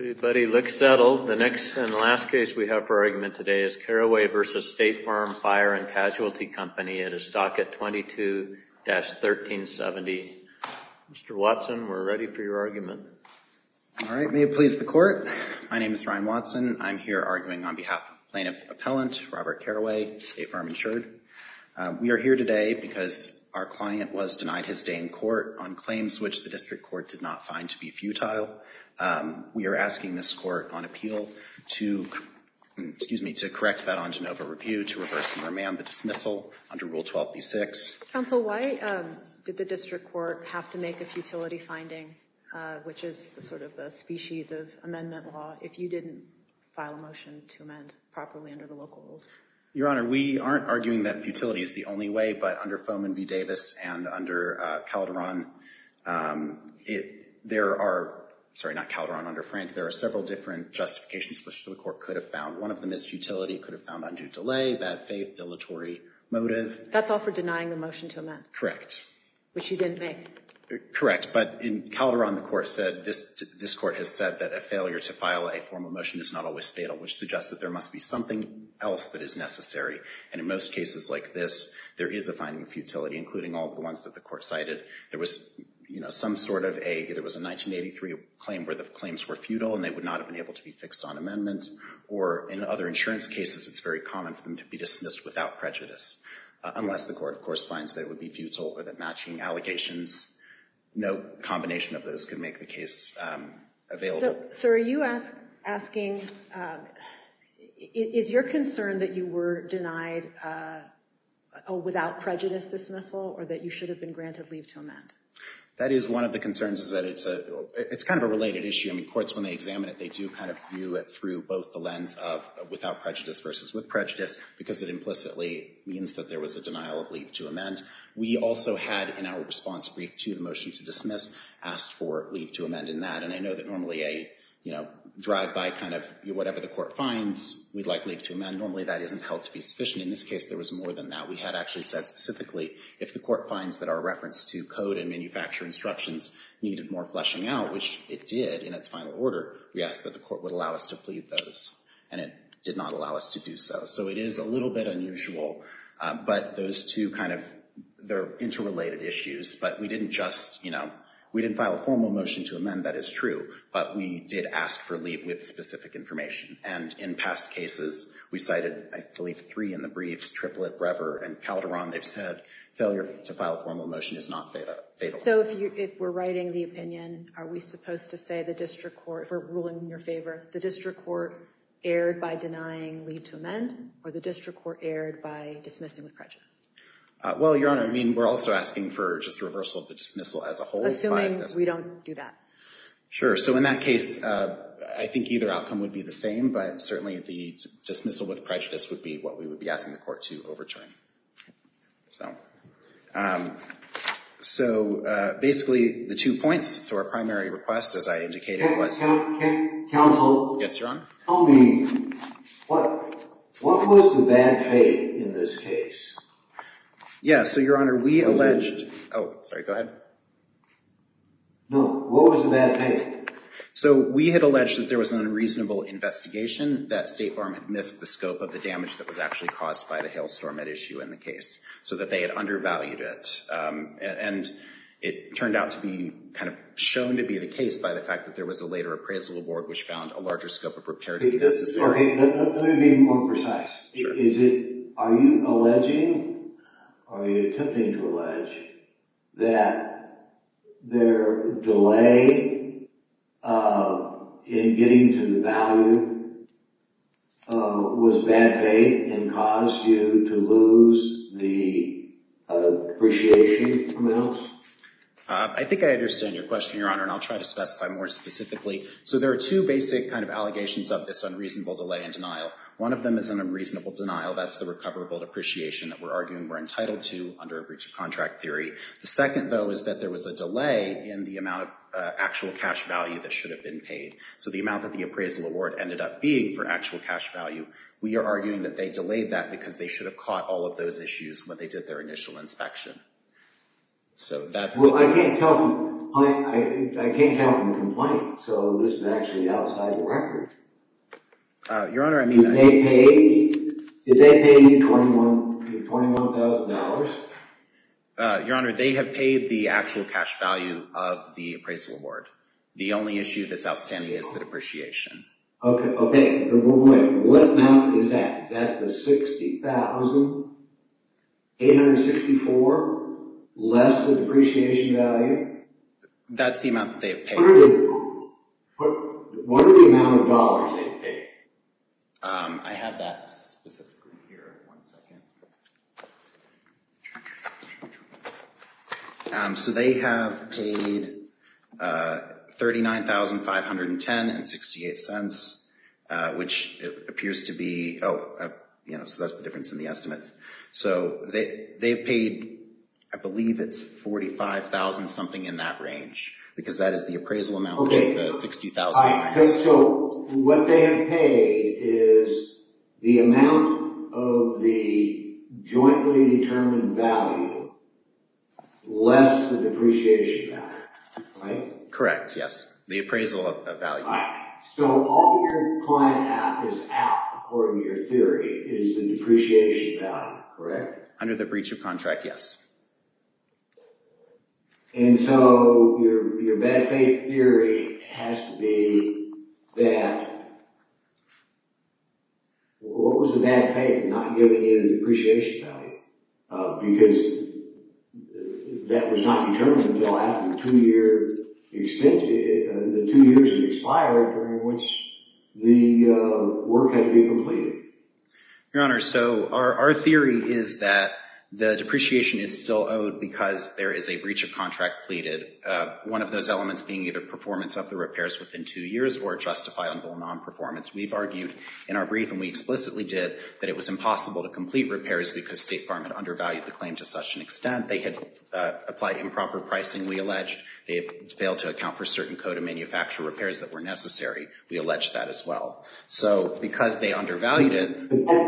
Everybody looks settled. The next and last case we have for argument today is Caraway v. State Farm Fire and Casualty Company. It is docket 22-1370. Mr. Watson, we're ready for your argument. All right, may it please the court. My name is Ryan Watson. I'm here arguing on behalf of plaintiff appellant Robert Caraway, State Farm insured. We are here today because our client was denied his day in court on claims which the district court did not find to be futile. We are asking this court on appeal to correct that on de novo review, to reverse and remand the dismissal under Rule 12b-6. Counsel, why did the district court have to make a futility finding, which is the sort of the species of amendment law, if you didn't file a motion to amend properly under the local rules? Your Honor, we aren't arguing that futility is the only way, but under Foman v. Davis and under Calderon, under Frank, there are several different justifications which the court could have found. One of them is futility. It could have found undue delay, bad faith, dilatory motive. That's all for denying the motion to amend? Correct. Which you didn't make? Correct. But in Calderon, the court said, this court has said that a failure to file a formal motion is not always fatal, which suggests that there must be something else that is necessary. And in most cases like this, there is a finding of futility, including all of the ones that the court cited. There was, some sort of there was a 1983 claim where the claims were futile and they would not have been able to be fixed on amendment. Or in other insurance cases, it's very common for them to be dismissed without prejudice, unless the court, of course, finds that it would be futile or that matching allegations, no combination of those could make the case available. So are you asking, is your concern that you were denied a without prejudice dismissal, or that you should have been granted leave to amend? That is one of the concerns, is that it's kind of a related issue. I mean, courts, when they examine it, they do kind of view it through both the lens of without prejudice versus with prejudice, because it implicitly means that there was a denial of leave to amend. We also had, in our response brief to the motion to dismiss, asked for leave to amend in that. And I know that normally a drive-by kind of whatever the court finds, we'd like leave to amend. Normally that isn't held to be sufficient. In this case, there was more than that. We had actually said specifically, if the court finds that our reference to code and manufacturer instructions needed more fleshing out, which it did in its final order, we asked that the court would allow us to plead those. And it did not allow us to do so. So it is a little bit unusual, but those two they're interrelated issues. But we didn't just, we didn't file a formal motion to amend, that is true, but we did ask for leave with specific information. And in past cases, we cited, I believe, 3 in the briefs, Triplett, Brever, and Calderon. They've said failure to file a formal motion is not fatal. So if we're writing the opinion, are we supposed to say the district court, if we're ruling in your favor, the district court erred by denying leave to amend, or the district court erred by dismissing with prejudice? Well, Your Honor, I mean, we're also asking for just a reversal of the dismissal as a whole. Assuming we don't do that. Sure. So in that case, I think either outcome would be the same, but certainly the dismissal with prejudice would be what we would be asking the court to overturn. So basically the 2 points. So our primary request, as I indicated, was... Counsel? Yes, Your Honor? Tell me, what was the bad faith in this case? Yeah, so Your Honor, we alleged... Oh, sorry, go ahead. No, what was the bad faith? So we had alleged that there was an unreasonable investigation, that State Farm had missed the scope of the damage that was actually caused by the hailstorm at issue in the case, so that they had undervalued it. And it turned out to be kind of shown to be the case by the fact that there was a later appraisal award which found a larger scope of repair to be necessary. Okay, let me be more precise. Sure. Are you alleging, are you attempting to allege, that their delay in getting to the value was bad faith and caused you to lose the depreciation amounts? I think I understand your question, Your Honor, and I'll try to specify more specifically. So there are 2 basic kind of allegations of this unreasonable delay and denial. One of them is an unreasonable denial. That's the recoverable depreciation that we're arguing we're entitled to under a breach of contract theory. The second, though, is that there was a delay in the amount of actual cash value that should have been paid. So the amount that the appraisal award ended up being for actual cash value, we are arguing that they delayed that because they should have caught all of those issues when they did their initial inspection. So that's... Well, I can't tell complaint. I can't tell from the complaint, so this is actually outside the record. Your Honor, I mean... Did they pay you $21,000? Your Honor, they have paid the actual cash value of the appraisal award. The only issue that's outstanding is the depreciation. Okay. Wait. What amount is that? Is that the $60,864 less the depreciation value? That's the amount that they have paid. What are the amount of dollars they've paid? I have that specifically here. 1 second. So they have paid $39,510.68, which appears to be so that's the difference in the estimates. So they've paid, I believe it's $45,000 something in that range, because that is the appraisal amount, which is the $60,000. Right. So what they have paid is the amount of the jointly determined value less the depreciation value, right? Correct, yes. The appraisal of value. Right. So all your client is out, according to your theory, is the depreciation value, correct? Under the breach of contract, yes. And so your bad faith theory has to be that, what was the bad faith in not giving you the depreciation value? Because that was not determined until after the 2-year extension, the 2 years had expired, during which the work had to be completed. Your Honor, so our theory is that the depreciation is still owed because there is a breach of contract pleaded, one of those elements being either performance of the repairs within 2 years or justifiable non-performance. We've argued in our brief, and we explicitly did, that it was impossible to complete repairs because State Farm had undervalued the claim to such an extent. They had applied improper pricing, we alleged. They had failed to account for certain code of manufacture repairs that were necessary. We alleged that as well. So because they undervalued it...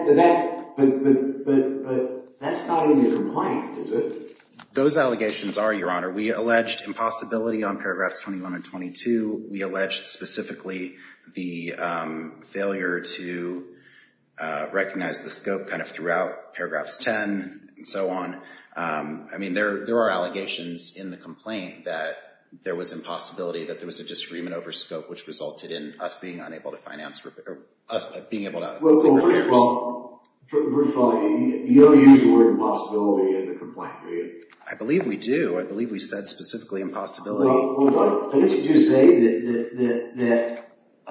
But that's not in your complaint, is it? Those allegations are, Your Honor. We alleged impossibility on paragraphs 21 and 22. We alleged specifically the failure to recognize the scope kind of throughout paragraphs 10 and so on. I mean, there are allegations in the complaint that there was impossibility, that there was a disagreement over scope, which resulted in us being unable to finance, or us being able to complete repairs. First of all, you don't use the word impossibility in the complaint, do you? I believe we do. I believe we said specifically impossibility. Well, didn't you just say that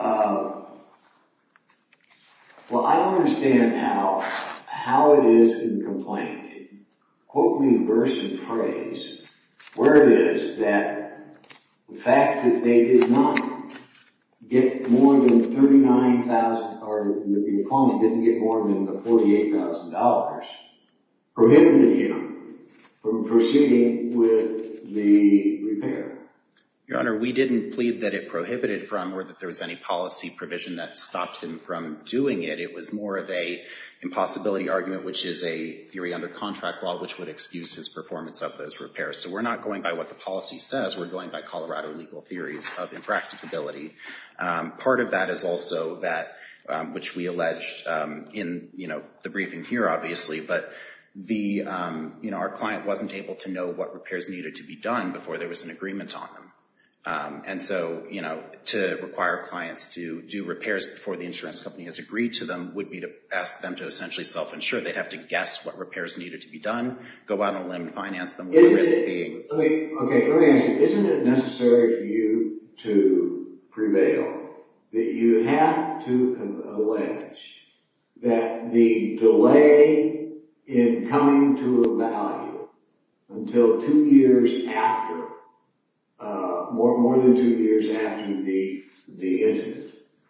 well, I don't understand how it is in the complaint. Quote me verse and phrase where it is that the fact that they did not get more than $39,000, or the client didn't get more than the $48,000, prohibited him from proceeding with the repair. Your Honor, we didn't plead that it prohibited from, or that there was any policy provision that stopped him from doing it. It was more of a impossibility argument, which is a theory under contract law, which would excuse his performance of those repairs. So we're not going by what the policy says. We're going by Colorado legal theories of impracticability. Part of that is also that, which we alleged in, the briefing here, obviously, but the, our client wasn't able to know what repairs needed to be done before there was an agreement on them. And so, to require clients to do repairs before the insurance company has agreed to them would be to ask them to essentially self-insure. They'd have to guess what repairs needed to be done, go out on a limb and finance them with the risk being... Okay, let me ask you, isn't it necessary for you to prevail that you have to allege that the delay in coming to a value until 2 years after, more than 2 years after the incident,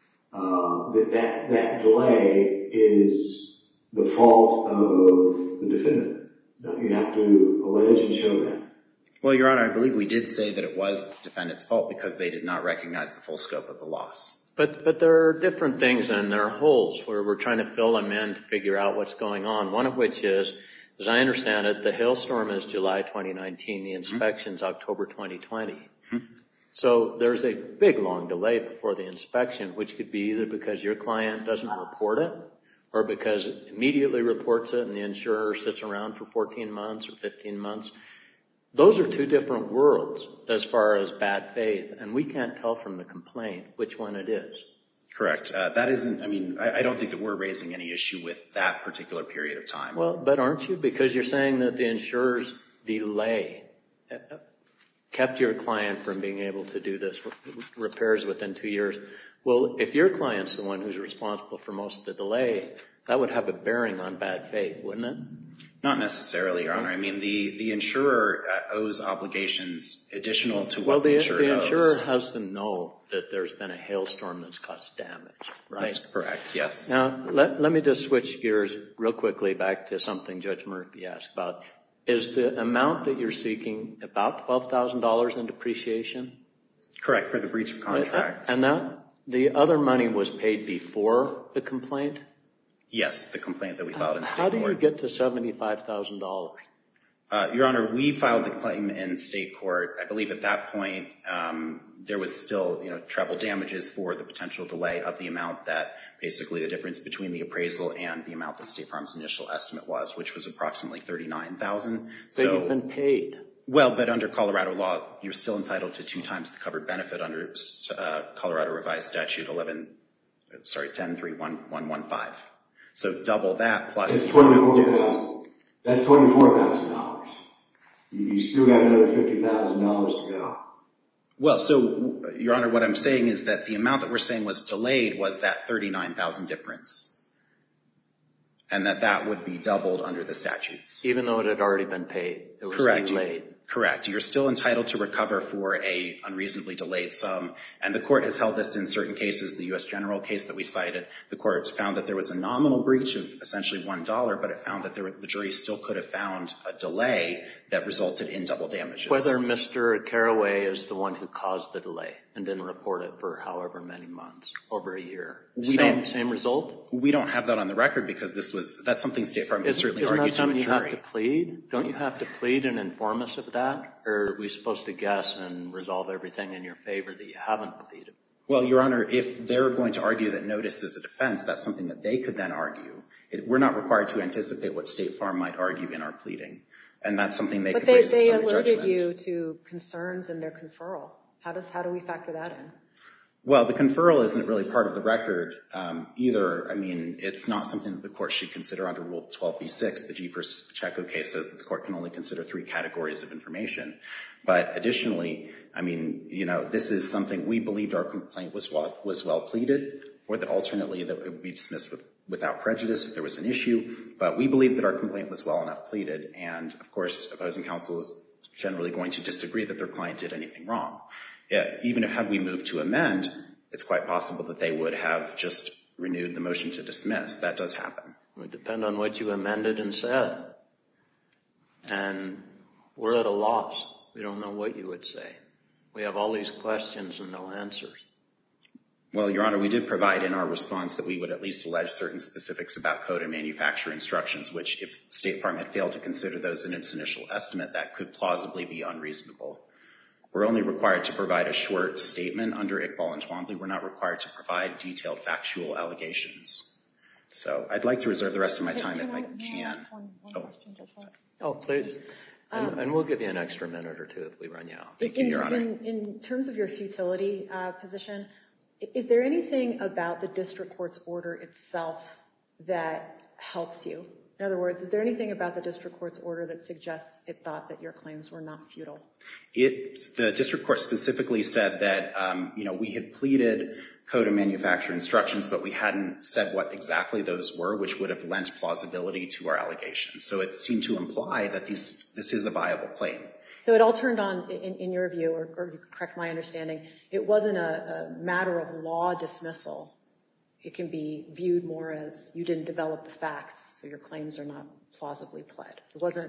that delay is the fault of the defendant? Don't you have to allege and show that? Well, Your Honor, I believe we did say that it was the defendant's fault because they did not recognize the full scope of the loss. But there are different things, and there are holes where we're trying to fill them in to figure out what's going on. One of which is, as I understand it, the hailstorm is July 2019, the inspection's October 2020. So there's a big, long delay before the inspection, which could be either because your client doesn't report it or because it immediately reports it and the insurer sits around for 14 months or 15 months. Those are two different worlds as far as bad faith, and we can't tell from the complaint which one it is. Correct. That isn't, I mean, I don't think that we're raising any issue with that particular period of time. Well, but aren't you? Because you're saying that the insurer's delay kept your client from being able to do this repairs within 2 years. Well, if your client's the one who's responsible for most of the delay, that would have a bearing on bad faith, wouldn't it? Not necessarily, Your Honor. I mean, the insurer owes obligations additional to what the insurer owes. The insurer has to know that there's been a hailstorm that's caused damage, right? That's correct, yes. Now, let me just switch gears real quickly back to something Judge Murphy asked about. Is the amount that you're seeking about $12,000 in depreciation? Correct, for the breach of contract. And the other money was paid before the complaint? Yes, the complaint that we filed in state How court. do you get to $75,000? Your Honor, we filed the claim in state court. I believe at that point there was still, treble damages for the potential delay of the amount that basically the difference between the appraisal and the amount that State Farm's initial estimate was, which was approximately $39,000. But you've been paid. Well, but under Colorado law, you're still entitled to 2 times the covered benefit under Colorado Revised Statute 10-31115. So double that plus that's $24,000. That's $24,000. You still got another $50,000 to go. Well, so, Your Honor, what I'm saying is that the amount that we're saying was delayed was that $39,000 difference, and that would be doubled under the statutes. Even though it had already been paid. It was delayed. Correct. You're still entitled to recover for a unreasonably delayed sum, and the court has held this in certain cases. The U.S. General case that we cited, the court found that there was a nominal breach of essentially $1, but it found that the jury still could have found a delay that resulted in double damages. Whether Mr. Caraway is the one who caused the delay and didn't report it for however many months, over a year. Same result? We don't have that on the record because that's something State Farm has certainly argued to a jury. Isn't that something you have to plead? Don't you have to plead and inform us of that? Or are we supposed to guess and resolve everything in your favor that you haven't pleaded? Well, Your Honor, if they're going to argue that notice is a defense, that's something that they could then argue. We're not required to anticipate what State Farm might argue in our pleading. And that's something they could raise as summary judgment. But they alerted you to concerns in their conferral. How do we factor that in? Well, the conferral isn't really part of the record either. I mean, it's not something that the court should consider under Rule 12b-6. The G v. Pacheco case says that the court can only consider 3 categories of information. But additionally, I mean, this is something we believed our complaint was well pleaded, or that alternately that it would be dismissed without prejudice if there was an issue. But we believed that our complaint was well enough pleaded. And, of course, opposing counsel is generally going to disagree that their client did anything wrong. Even had we moved to amend, it's quite possible that they would have just renewed the motion to dismiss. That does happen. It would depend on what you amended and said. And we're at a loss. We don't know what you would say. We have all these questions and no answers. Well, Your Honor, we did provide in our response that we would at least allege certain specifics about code and manufacturer instructions, which if State Farm had failed to consider those in its initial estimate, that could plausibly be unreasonable. We're only required to provide a short statement under Iqbal and Twombly. We're not required to provide detailed factual allegations. So I'd like to reserve the rest of my time if I can. Oh, please. And we'll give you an extra minute or two if we run you out. Thank you, Your Honor. In terms of your futility position, is there anything about the district court's order itself that helps you? In other words, is there anything about the district court's order that suggests it thought that your claims were not futile? The district court specifically said that, we had pleaded code and manufacturer instructions, but we hadn't said what exactly those were, which would have lent plausibility to our allegations. So it seemed to imply that this is a viable claim. So it all turned on, in your view, or you correct my understanding, it wasn't a matter of law dismissal. It can be viewed more as you didn't develop the facts, so your claims are not plausibly pled. It wasn't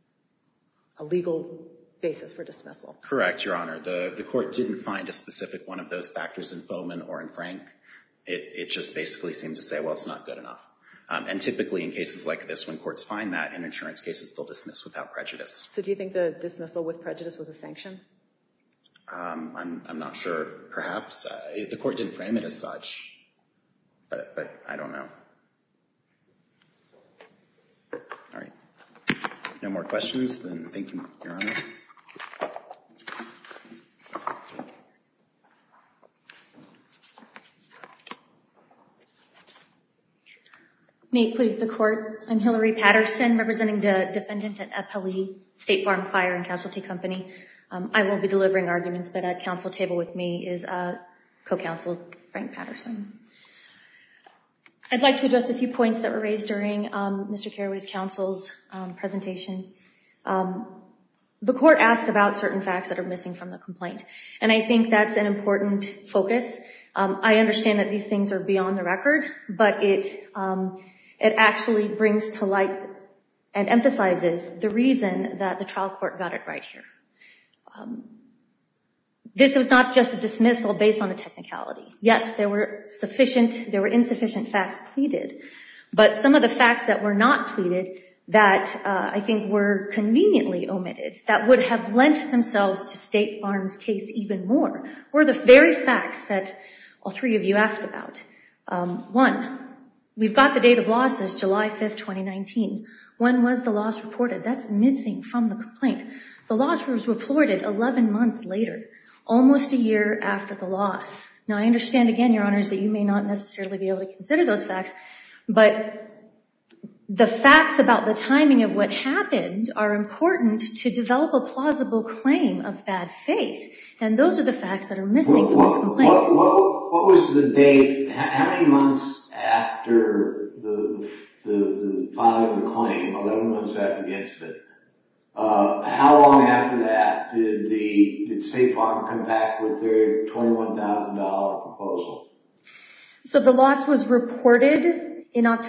a legal basis for dismissal. Correct, Your Honor. The court didn't find a specific one of those factors in Foman or in Frank. It just basically seemed to say, well, it's not good enough. And typically in cases like this, when courts find that, in insurance cases, they'll dismiss without prejudice. So do you think the dismissal with prejudice was a sanction? I'm not sure. Perhaps the court didn't frame it as such, but I don't know. All right. No more questions? Then thank you, Your Honor. May it please the court. I'm Hillary Patterson, representing the defendant at Appellee State Farm Fire and Casualty Company. I will be delivering arguments, but at counsel table with me is co-counsel Frank Patterson. I'd like to address a few points that were raised during Mr. Carraway's counsel's presentation. The court asked about certain facts that are missing from the complaint, and I think that's an important focus. I understand that these things are beyond the record, but it actually brings to light and emphasizes the reason that the trial court got it right here. This was not just a dismissal based on a technicality. Yes, there were insufficient facts pleaded, but some of the facts that were not pleaded that I think were conveniently omitted, that would have lent themselves to State Farm's case even more, were the very facts that all three of you asked about. One, we've got the date of loss as July 5th, 2019. When was the loss reported? That's missing from the complaint. The loss was reported 11 months later, almost a year after the loss. Now, I understand, again, Your Honors, that you may not necessarily be able to consider those facts, but the facts about the timing of what happened are important to develop a plausible claim of bad faith, and those are the facts that are missing from this complaint. What was the date? How many months after the filing of the claim, 11 months after the incident, how long after that did State Farm come back with their $21,000 proposal? So the loss was reported in May of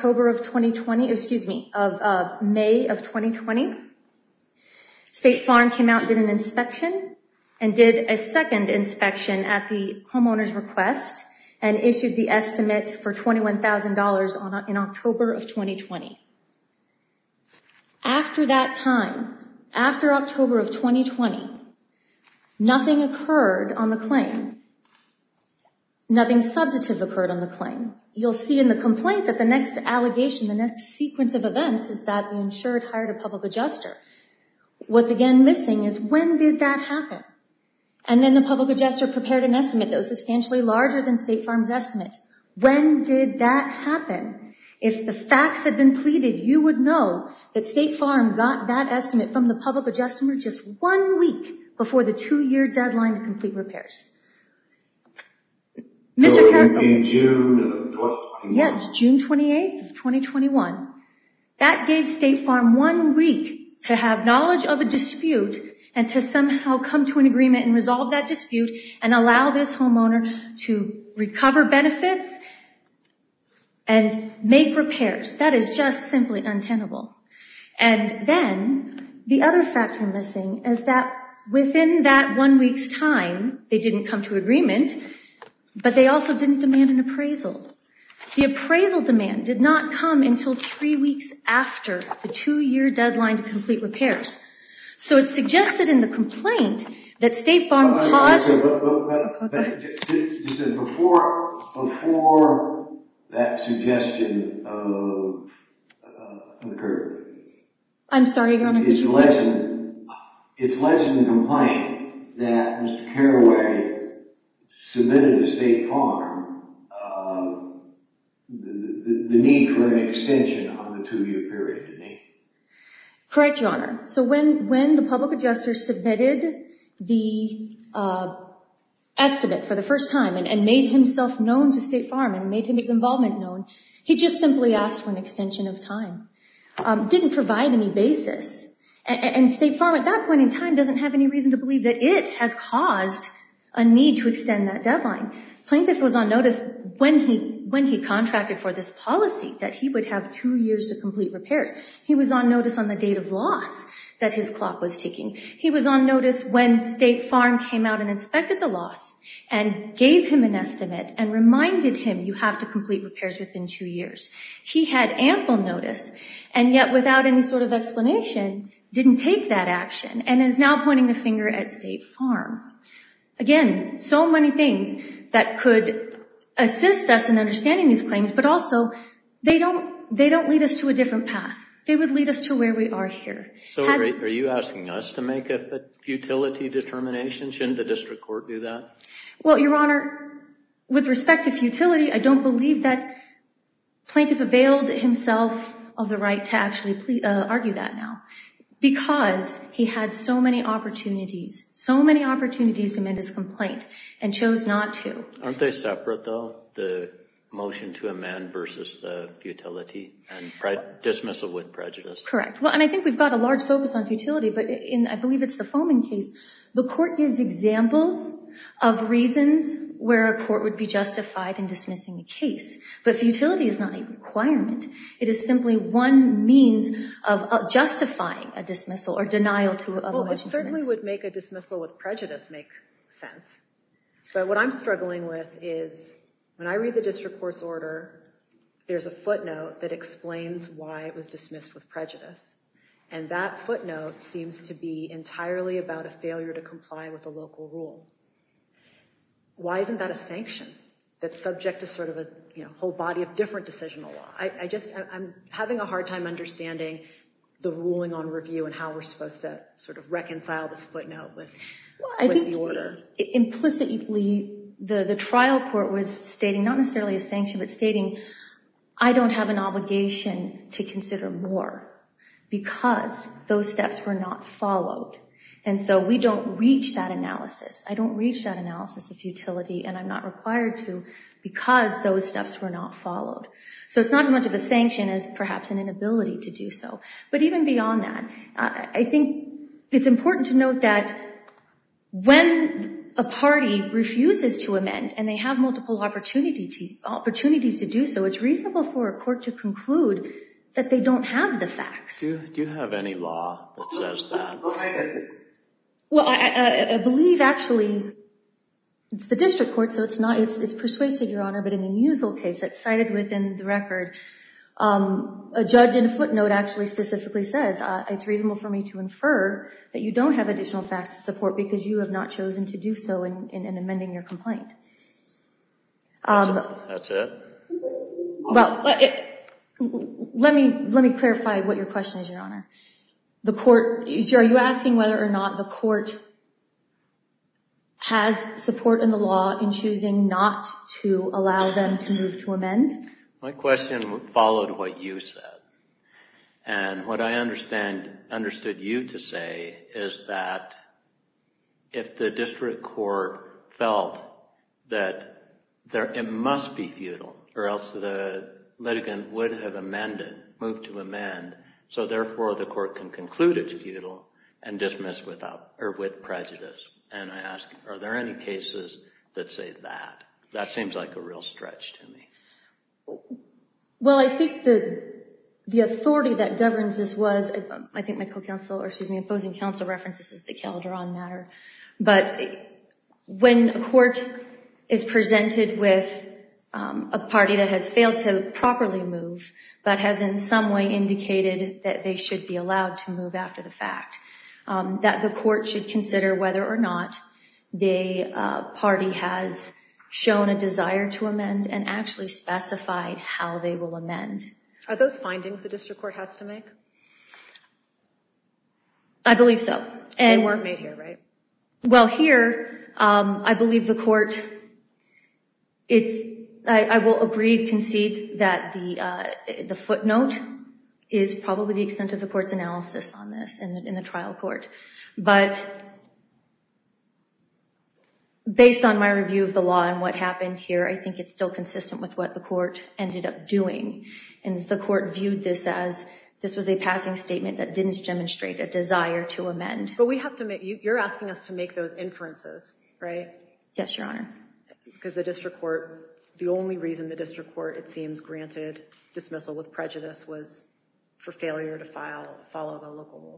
2020. State Farm came out and did an inspection and did a second inspection at the homeowner's request and issued the estimate for $21,000 in October of 2020. After that time, after October of 2020, nothing occurred on the claim. Nothing substantive occurred on the claim. You'll see in the complaint that the next allegation, the next sequence of events is that the insured hired a public adjuster. What's again missing is when did that happen? And then the public adjuster prepared an estimate that was substantially larger than State Farm's estimate. When did that happen? If the facts had been pleaded, you would know that State Farm got that estimate from the public adjuster just 1 week before the 2-year deadline to complete repairs. So in June of 2021? Yeah, June 28th of 2021. That gave State Farm 1 week to have knowledge of a dispute and to somehow come to an agreement and resolve that dispute and allow this homeowner to recover benefits and make repairs. That is just simply untenable. And then the other factor missing is that within that 1 week's time, they didn't come to agreement, but they also didn't demand an appraisal. The appraisal demand did not come until 3 weeks after the 2-year deadline to complete repairs. So it's suggested in the complaint that State Farm paused. Before that suggestion occurred. I'm sorry, Your Honor. It's alleged in the complaint that Mr. Carraway submitted to State Farm the need for an extension on the 2-year period, didn't he? Correct, Your Honor. So when the public adjuster submitted the estimate for the first time and made himself known to State Farm and made his involvement known, he just simply asked for an extension of time. Didn't provide any basis. And State Farm at that point in time doesn't have any reason to believe that it has caused a need to extend that deadline. Plaintiff was on notice when he contracted for this policy that he would have 2 years to complete repairs. He was on notice on the date of loss that his clock was ticking. He was on notice when State Farm came out and inspected the loss and gave him an estimate and reminded him you have to complete repairs within 2 years. He had ample notice and yet without any sort of explanation didn't take that action and is now pointing the finger at State Farm. Again, so many things that could assist us in understanding these claims, but also they don't lead us to a different path. They would lead us to where we are here. So are you asking us to make a futility determination? Shouldn't the district court do that? Well, Your Honor, with respect to futility, I don't believe that plaintiff availed himself of the right to actually argue that now, because he had so many opportunities to amend his complaint and chose not to. Aren't they separate, though, the motion to amend versus the futility and dismissal with prejudice? Correct. Well, and I think we've got a large focus on futility, but I believe it's the Foman case. The court gives examples of reasons where a court would be justified in dismissing a case. But futility is not a requirement. It is simply one means of justifying a dismissal or denial of a motion. Well, it certainly would make a dismissal with prejudice make sense. But what I'm struggling with is when I read the district court's order, there's a footnote that explains why it was dismissed with prejudice. And that footnote seems to be entirely about a failure to comply with a local rule. Why isn't that a sanction that's subject to sort of a whole body of different decisional law? I'm having a hard time understanding the ruling on review and how we're supposed to sort of reconcile this footnote with the order. Implicitly, the trial court was stating, not necessarily a sanction, but stating, I don't have an obligation to consider more because those steps were not followed. And so we don't reach that analysis. I don't reach that analysis of futility, and I'm not required to because those steps were not followed. So it's not as much of a sanction as perhaps an inability to do so. But even beyond that, I think it's important to note that when a party refuses to amend and they have multiple opportunities to do so, it's reasonable for a court to conclude that they don't have the facts. Do you have any law that says that? Well, I believe actually it's the district court, so it's persuasive, Your Honor, but in the Musil case that's cited within the record, a judge in a footnote actually specifically says, it's reasonable for me to infer that you don't have additional facts to support because you have not chosen to do so in amending your complaint. That's it? Well, let me clarify what your question is, Your Honor. The court, are you asking whether or not the court has support in the law in choosing not to allow them to move to amend? My question followed what you said. And what I understood you to say is that if the district court felt that it must be futile or else the litigant would have moved to amend, so therefore the court can conclude it's futile and dismiss with prejudice. And I ask, are there any cases that say that? That seems like a real stretch to me. Well, I think the authority that governs this was, I think my opposing counsel references this as the Calderon matter. But when a court is presented with a party that has failed to properly move, but has in some way indicated that they should be allowed to move after the fact, that the court should consider whether or not the party has shown a desire to amend and actually specified how they will amend. Are those findings the district court has to make? I believe so. They weren't made here, right? Well, here, I believe the court, I will concede that the footnote is probably the extent of the court's analysis on this in the trial court. But based on my review of the law and what happened here, I think it's still consistent with what the court ended up doing. And the court viewed this as this was a passing statement that didn't demonstrate a desire to amend. But we have to you're asking us to make those inferences, right? Yes, Your Honor. Because the district court, the only reason the district court, it seems, granted dismissal with prejudice was for failure to follow the local rule.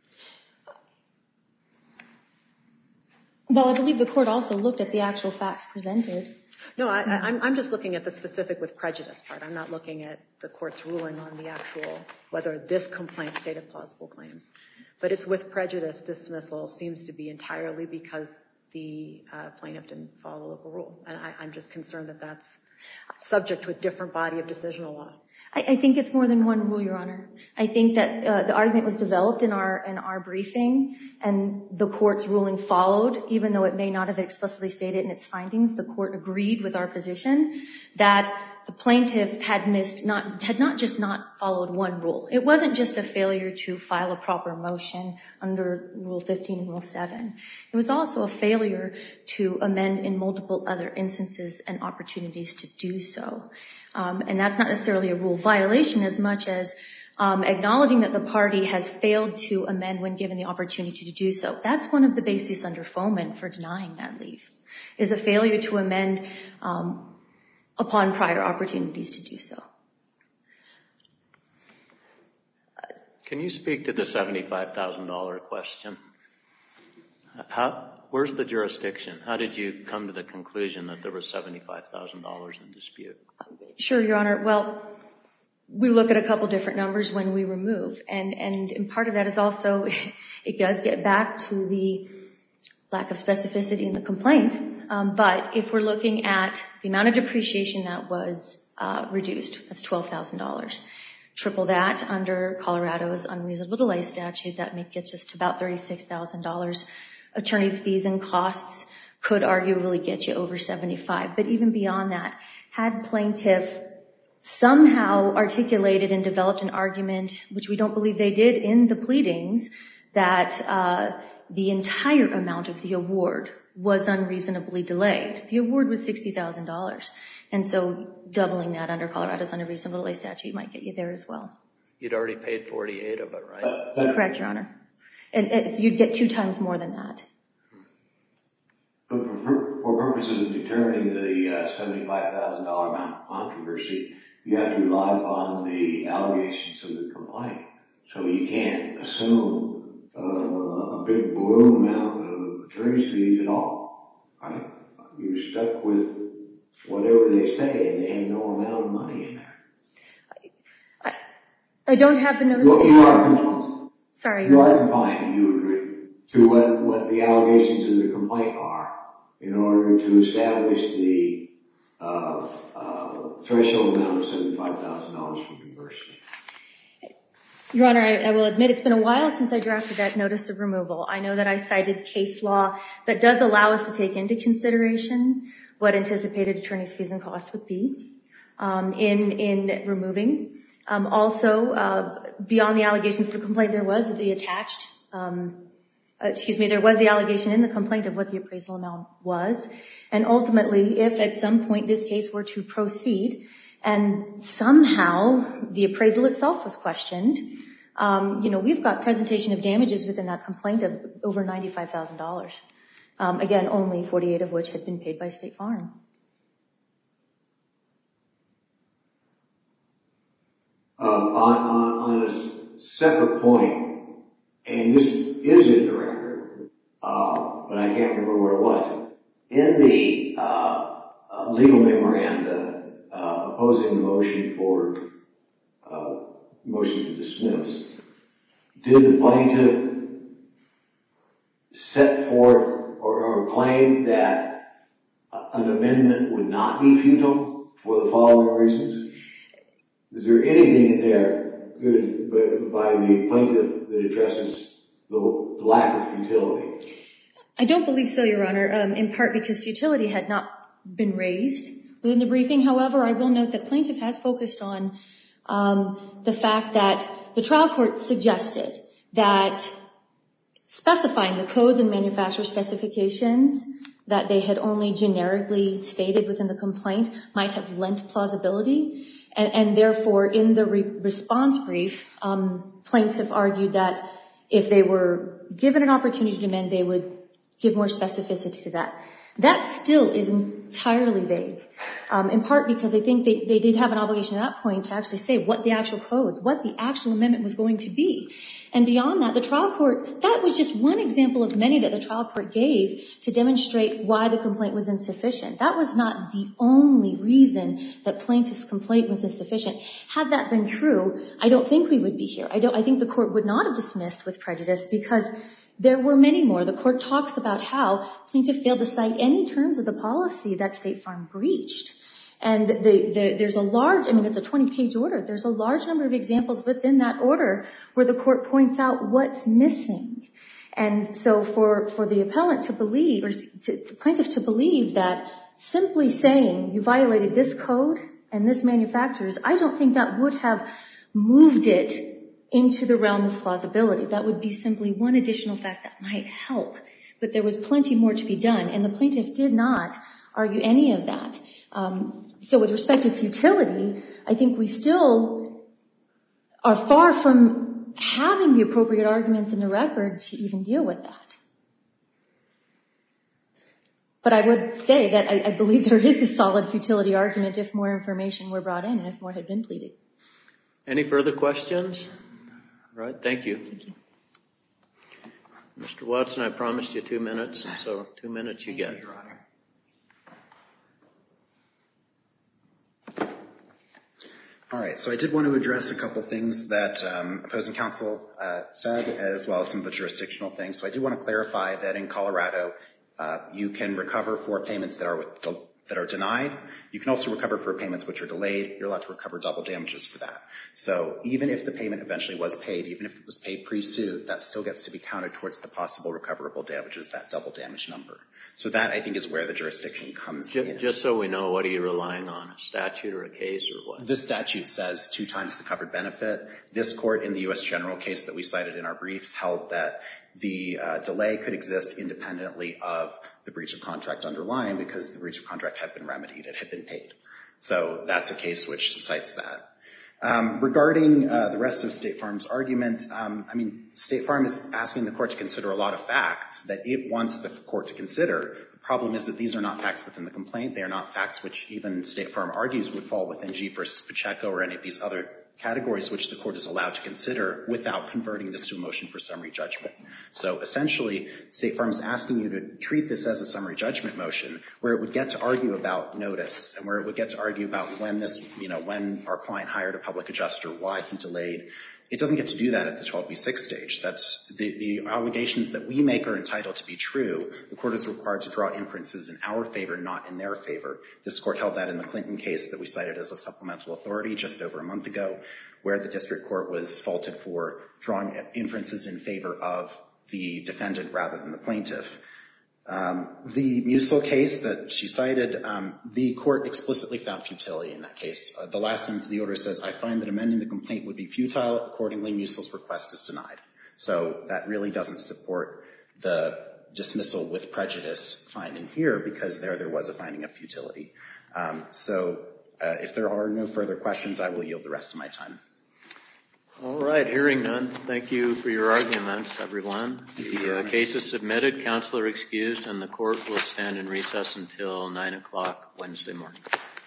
Well, I believe the court also looked at the actual facts presented. No, I'm just looking at the specific with prejudice part. I'm not looking at the court's ruling on the actual, whether this complaint stated plausible claims. But it's with prejudice dismissal seems to be entirely because the plaintiff didn't follow the local rule. And I'm just concerned that that's subject to a different body of decisional law. I think it's more than one rule, Your Honor. I think that the argument was developed in our briefing, and the court's ruling followed, even though it may not have explicitly stated in its findings. The court agreed with our position that the plaintiff had not just not followed one rule. It wasn't just a failure to file a proper motion under Rule 15 and Rule 7. It was also a failure to amend in multiple other instances and opportunities to do so. And that's not necessarily a rule violation as much as acknowledging that the party has failed to amend when given the opportunity to do so. That's one of the bases under Foman for denying that leave, is a failure to amend upon prior opportunities to do so. Can you speak to the $75,000 question? Where's the jurisdiction? How did you come to the conclusion that there was $75,000 in dispute? Sure, Your Honor. Well, we look at a couple different numbers when we remove. And part of that is also, it does get back to the lack of specificity in the complaint. But if we're looking at the amount of depreciation that was reduced, that's $12,000. Triple that under Colorado's unreasonable delay statute, that gets us to about $36,000. Attorney's fees and costs could arguably get you over $75,000. But even beyond that, had plaintiff somehow articulated and developed an argument, which we don't believe they did in the pleadings, that the entire amount of the award was unreasonably delayed. The award was $60,000. And so doubling that under Colorado's unreasonable delay statute might get you there as well. You'd already paid $48,000 of it, right? Correct, Your Honor. And you'd get 2 times more than that. But for purposes of determining the $75,000 amount of controversy, you have to rely upon the allegations of the complaint. So you can't assume a big balloon amount of attorney's fees at all, right? You're stuck with whatever they say, and they have no amount of money in there. I don't have the notice. You are confined. Sorry. You are confined, you agree, to what the allegations of the complaint are in order to establish the threshold amount of $75,000 for diversity. Your Honor, I will admit it's been a while since I drafted that notice of removal. I know that I cited case law that does allow us to take into consideration what anticipated attorney's fees and costs would be in removing. Also, beyond the allegations of the complaint, there was the allegation in the complaint of what the appraisal amount was. And ultimately, if at some point this case were to proceed and somehow the appraisal itself was questioned, we've got presentation of damages within that complaint of over $95,000. Again, only 48 of which had been paid by State Farm. On a separate point, and this is in the record, but I can't remember where it was. In the legal memoranda opposing the motion to dismiss, did the plaintiff set forth or claim that an amendment would not be futile for the following reasons? Is there anything in there by the plaintiff that addresses the lack of futility? I don't believe so, Your Honor, in part because futility had not been raised within the briefing. However, I will note that plaintiff has focused on the fact that the trial court suggested that specifying the codes and manufacturer specifications that they had only generically stated within the complaint might have lent plausibility. And therefore, in the response brief, plaintiff argued that if they were given an opportunity to amend, they would give more specificity to that. That still is entirely vague, in part because I think they did have an obligation at that point to actually say what the actual codes, what the actual amendment was going to be. And beyond that, the trial court, that was just one example of many that the trial court gave to demonstrate why the complaint was insufficient. That was not the only reason that plaintiff's complaint was insufficient. Had that been true, I don't think we would be here. I think the court would not have dismissed with prejudice because there were many more. The court talks about how plaintiff failed to cite any terms of the policy that State Farm breached. And there's a large, I mean, it's a 20-page order. There's a large number of examples within that order where the court points out what's missing. And so for the appellant to believe, or the plaintiff to believe that simply saying you violated this code and this manufacturer's, I don't think that would have moved it into the realm of plausibility. That would be simply one additional fact that might help. But there was plenty more to be done, and the plaintiff did not argue any of that. So with respect to futility, I think we still are far from having the appropriate arguments in the record to even deal with that. But I would say that I believe there is a solid futility argument if more information were brought in and if more had been pleaded. Any further questions? All right, thank you. Thank you. Mr. Watson, I promised you 2 minutes, and so 2 minutes you get. Your Honor. All right, so I did want to address a couple things that opposing counsel said, as well as some of the jurisdictional things. So I do want to clarify that in Colorado, you can recover for payments that are denied. You can also recover for payments which are delayed. You're allowed to recover double damages for that. So even if the payment eventually was paid, even if it was paid pre-suit, that still gets to be counted towards the possible recoverable damages, that double damage number. So that, I think, is where the jurisdiction comes in. Just so we know, what are you relying on, a statute or a case or what? The statute says 2 times the covered benefit. This court in the U.S. General case that we cited in our briefs held that the delay could exist independently of the breach of contract underlying because the breach of contract had been remedied. It had been paid. So that's a case which cites that. Regarding the rest of State Farm's argument, State Farm is asking the court to consider a lot of facts that it wants the court to consider. The problem is that these are not facts within the complaint. They are not facts which even State Farm argues would fall within G versus Pacheco or any of these other categories which the court is allowed to consider without converting this to a motion for summary judgment. So essentially, State Farm is asking you to treat this as a summary judgment motion where it would get to argue about notice and where it would get to argue about when when our client hired a public adjuster, why he delayed. It doesn't get to do that at the 12B6 stage. That's the allegations that we make are entitled to be true. The court is required to draw inferences in our favor, not in their favor. This court held that in the Clinton case that we cited as a supplemental authority just over a month ago, where the district court was faulted for drawing inferences in favor of the defendant rather than the plaintiff. The Musil case that she cited, the court explicitly found futility in that case. The last sentence of the order says, I find that amending the complaint would be futile. Accordingly, Musil's request is denied. So that really doesn't support the dismissal with prejudice finding here because there was a finding of futility. So if there are no further questions, I will yield the rest of my time. All right, hearing none, thank you for your arguments, everyone. The case is submitted, counselor excused, and the court will stand in recess until 9 o'clock Wednesday morning.